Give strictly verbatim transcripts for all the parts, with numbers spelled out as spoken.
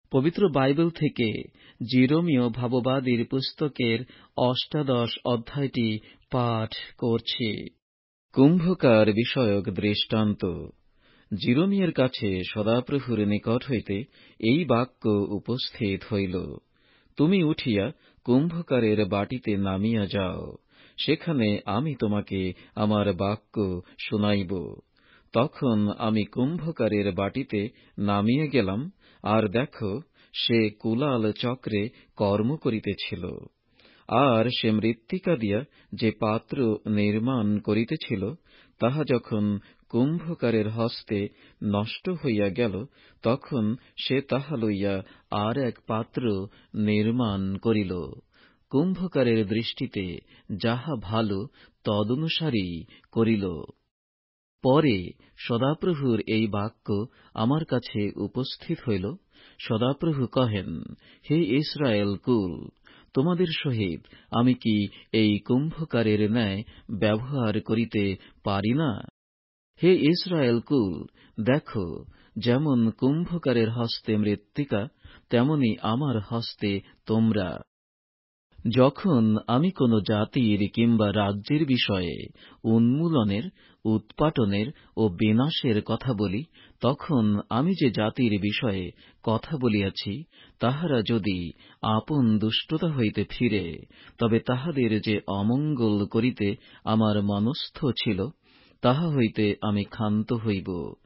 পবিত্র বাইবেল থেকে জিরোমীয় ভাববাদীর পুস্তকের অষ্টাদশ অধ্যায়টি পাঠ করছি। কুম্ভকার বিষয়ক দৃষ্টান্ত। জিরোমীয়ের কাছে সদাপ্রভুর নিকট হইতে এই বাক্য উপস্থিত হইল, তুমি উঠিয়া কুম্ভকারের বাটিতে নামিয়া যাও, সেখানে আমি তোমাকে আমার বাক্য শুনাইব। তখন আমি কুম্ভকারের বাটিতে নামিয়ে গেলাম, আর দেখো, সে কুলাল চক্রে কর্ম করিতেছিল। আর সে মৃত্তিকা দিয়া যে পাত্র নির্মাণ করিতেছিল, তাহা যখন কুম্ভকারের হস্তে নষ্ট হইয়া গেল, তখন সে তাহা লইয়া আর এক পাত্র নির্মাণ করিল। কুম্ভকারের দৃষ্টিতে যাহা ভাল, তদনুসারেই করিল। পরে সদাপ্রভুর এই বাক্য আমার কাছে উপস্থিত হইল। সদাপ্রভু কহেন, হে ইস্রায়েল কুল, তোমাদের সহিত আমি কি এই কুম্ভকারের ন্যায় ব্যবহার করিতে পারি না? হে ইস্রায়েল কুল, দেখো, যেমন কুম্ভকারের হস্তে মৃত্তিকা, তেমনি আমার হস্তে তোমরা। যখন আমি কোন জাতির কিংবা রাজ্যের বিষয়ে উন্মূলনের, উৎপাটনের ও বিনাশের কথা বলি, তখন আমি যে জাতির বিষয়ে কথা বলিয়াছি, তাহারা যদি আপন দুষ্টতা হইতে ফিরে, তবে তাহাদের যে অমঙ্গল করিতে আমার মনস্থ ছিল, তাহা হইতে আমি ক্ষান্ত হইব।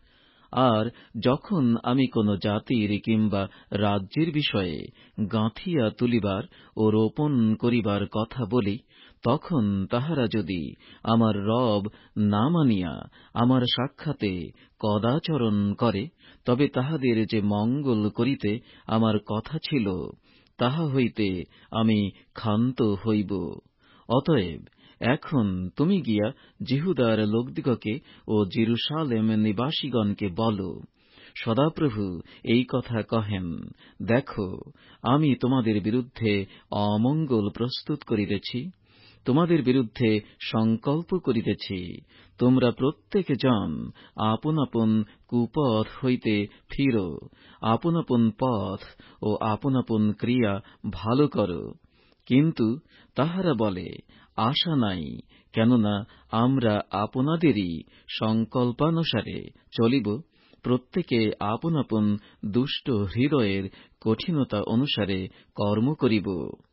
আর যখন আমি কোন জাতির কিংবা রাজ্যের বিষয়ে গাঁথিয়া তুলিবার ও রোপণ করিবার কথা বলি, তখন তাহারা যদি আমার রব না মানিয়া আমার সাক্ষাতে কদাচরণ করে, তবে তাহাদের যে মঙ্গল করিতে আমার কথা ছিল, তাহা হইতে আমি ক্ষান্ত হইব। অতএব এখন তুমি গিয়া জিহুদার লোকদিগকে ও জেরুসালেম নিবাসীগণকে বল, সদাপ্রভু এই কথা কহেন, দেখো, আমি তোমাদের বিরুদ্ধে অমঙ্গল প্রস্তুত করিতেছি, তোমাদের বিরুদ্ধে সংকল্প করিতেছি। তোমরা প্রত্যেক জন আপন আপন কুপথ হইতে ফির, আপন আপন পথ ও আপন আপন ক্রিয়া ভালো কর। কিন্তু তাহারা বলে, আশা নাই, কেননা আমরা আপনাদেরই সংকল্পানুসারে চলিব, প্রত্যেকে আপন আপন দুষ্ট হৃদয়ের কঠিনতা অনুসারে কর্ম করিব।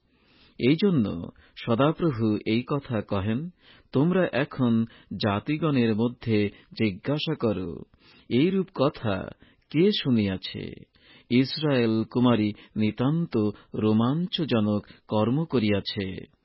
এই জন্য সদাপ্রভু এই কথা কহেন, তোমরা এখন জাতিগণের মধ্যে জিজ্ঞাসা কর, এইরূপ কথা কে শুনিয়াছে? ইস্রায়েল কুমারী নিতান্ত রোমাঞ্চজনক কর্ম করিয়াছে।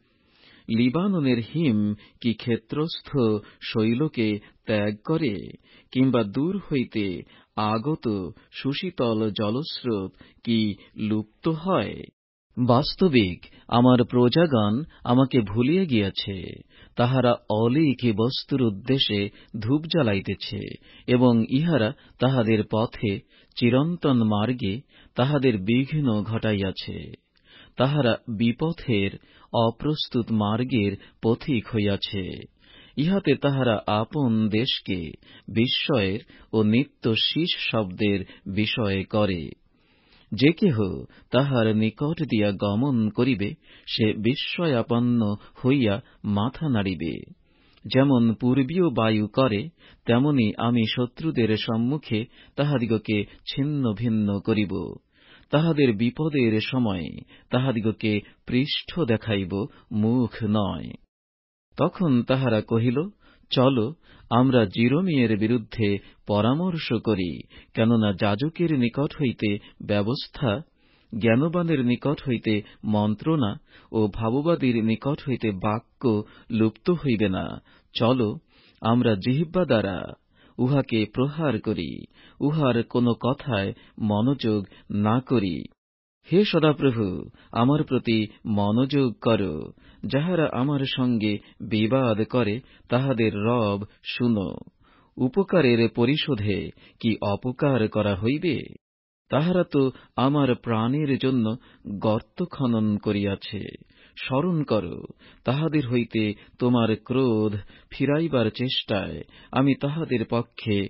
লিবাননের হিম কি ক্ষেত্রস্থ শৈলকে ত্যাগ করে, কিংবা দূর হইতে আগত সুশীতল জলস্রোত কি লুপ্ত হয়? বাস্তবিক আমার প্রজাগণ আমাকে ভুলিয়া গিয়াছে। তাহারা অলীক বস্তুর উদ্দেশ্যে ধূপ জ্বালাইতেছে, এবং ইহারা তাহাদের পথে চিরন্তন মার্গে তাহাদের বিঘ্ন ঘটাইয়াছে। তাহারা বিপথের অপ্রস্তুত মার্গের পথিক হইয়াছে। ইহাতে তাহারা আপন দেশকে বিস্ময়ের ও নিত্য শীষ শব্দের বিষয় করে। যে কেহ তাহার নিকট দিয়া গমন করিবে, সে বিস্ময়াপন্ন হইয়া মাথা নাড়িবে। যেমন পূর্বীয় বায়ু করে, তেমনি আমি শত্রুদের সম্মুখে তাহাদিগকে ছিন্ন ভিন্ন করিব। তাহাদের বিপদের সময় তাহাদিগকে পৃষ্ঠ দেখাইব, মুখ নয়। তখন তাহারা কহিল, চল, আমরা জিরোমীয়ের বিরুদ্ধে পরামর্শ করি, কেননা যাজকের নিকট হইতে ব্যবস্থা, জ্ঞানবানের নিকট হইতে মন্ত্রণা ও ভাববাদীর নিকট হইতে বাক্য লুপ্ত হইবে না। চল, আমরা জিহ্বা দ্বারা উহাকে প্রহার করি, উহার কোন কথায় মনোযোগ না করি। হে সদাপ্রভু, আমার প্রতি মনোযোগ কর। যাহারা আমার সঙ্গে বিবাদ করে, তাহাদের রব শুনো। উপকারের পরিশোধে কি অপকার করা হইবে? তাহারা তো আমার প্রাণের জন্য গর্ত খনন করিয়াছে। স্মরণ কর, তাহাদের হইতে তোমার ক্রোধ ফিরাইবার চেষ্টায় আমি তাহাদের পক্ষে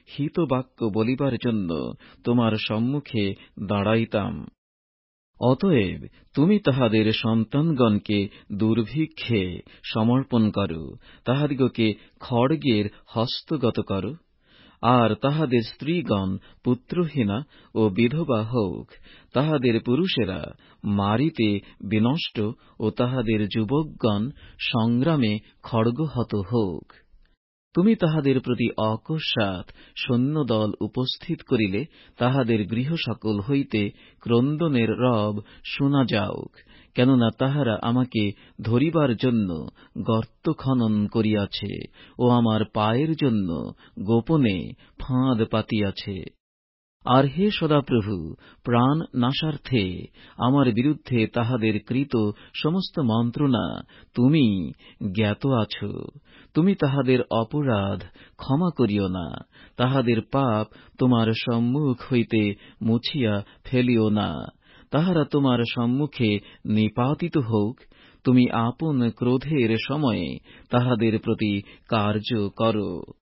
হিতবাক্য বলিবার জন্য তোমার সম্মুখে দাঁড়াইতাম। অতএব তুমি তাহাদের সন্তানগণকে দুর্ভিক্ষে সমর্পণ করো, তাহাদিগকে খড়গের হস্তগত করো। আর তাহাদের স্ত্রীগণ পুত্রহীনা ও বিধবা হোক, তাহাদের পুরুষেরা মারিতে বিনষ্ট ও তাহাদের যুবকগণ সংগ্রামে খড়গহত হোক। তুমি তাহাদের প্রতি অকস্মাৎ সৈন্যদল উপস্থিত করিলে তাহাদের গৃহসকল হইতে ক্রন্দনের রব শোনা যাউক, কেননা তাহারা আমাকে ধরিবার জন্য গর্ত খনন করিয়াছে ও আমার পায়ের জন্য গোপনে ফাঁদ পাতিয়াছে। আর হে সদাপ্রভু, প্রাণ নাশার্থে আমার বিরুদ্ধে তাহাদের কৃত সমস্ত মন্ত্রণা তুমি জ্ঞাত আছ। তুমি তাহাদের অপরাধ ক্ষমা করিও না, তাহাদের পাপ তোমার সম্মুখ হইতে মুছিয়া ফেলিও না। তাহারা তোমার সম্মুখে নিপাতিত হোক, তুমি আপন ক্রোধের সময়ে তাহাদের প্রতি কার্য করো।